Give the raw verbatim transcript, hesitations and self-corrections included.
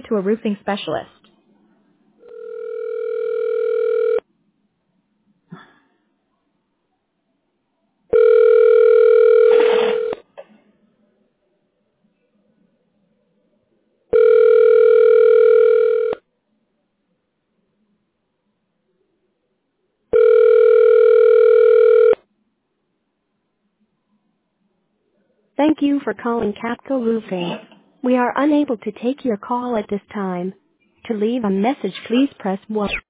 to a roofing specialist. Thank you for calling Capco Roofing. We are unable to take your call at this time. To leave a message, please press one.